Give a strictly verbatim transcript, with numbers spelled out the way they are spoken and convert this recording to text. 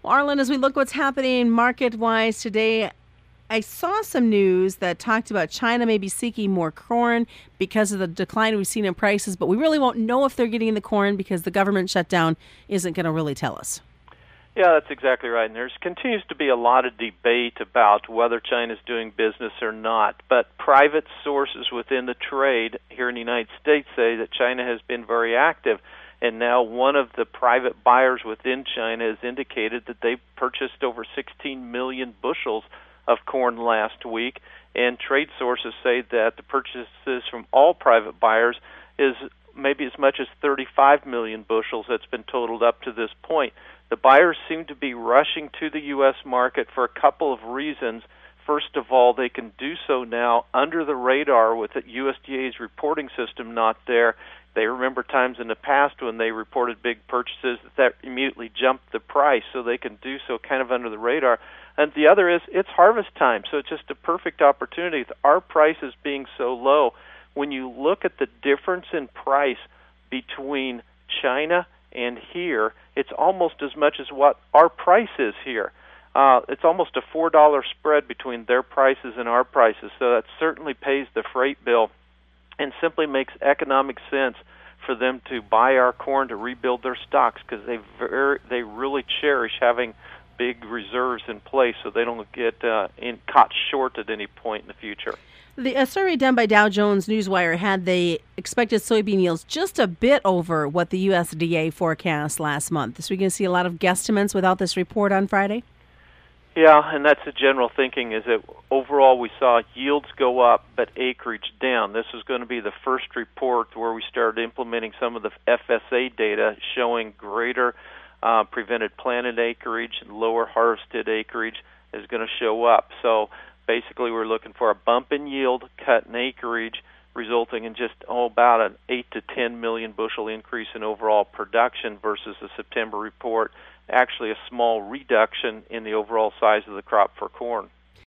Well, Arlen, as we look what's happening market-wise today, I saw some news that talked about China maybe seeking more corn because of the decline we've seen in prices, but we really won't know if they're getting the corn because the government shutdown isn't going to really tell us. Yeah, that's exactly right. And there continues to be a lot of debate about whether China's doing business or not. But private sources within the trade here in the United States say that China has been very active. And now one of the private buyers within China has indicated that they purchased over sixteen million bushels of corn last week. And trade sources say that the purchases from all private buyers is maybe as much as thirty-five million bushels that's been totaled up to this point. The buyers seem to be rushing to the U S market for a couple of reasons. First of all, they can do so now under the radar with the U S D A's reporting system not there. They remember times in the past when they reported big purchases that, that immediately jumped the price, so they can do so kind of under the radar. And the other is it's harvest time, so it's just a perfect opportunity. With our prices being so low, when you look at the difference in price between China and here, it's almost as much as what our price is here. Uh, it's almost a four dollar spread between their prices and our prices, so that certainly pays the freight bill and simply makes economic sense for them to buy our corn to rebuild their stocks because they very, they really cherish having big reserves in place so they don't get uh, in, caught short at any point in the future. The a survey done by Dow Jones Newswire had the expected soybean yields just a bit over what the U S D A forecast last month. So we're going to see a lot of guesstimates without this report on Friday? Yeah, and that's the general thinking, is that overall we saw yields go up but acreage down. This is going to be the first report where we started implementing some of the F S A data showing greater uh, prevented planted acreage and lower harvested acreage is going to show up. So basically, we're looking for a bump in yield, cut in acreage, resulting in just oh, about an eight to ten million bushel increase in overall production versus the September report. Actually, a small reduction in the overall size of the crop for corn.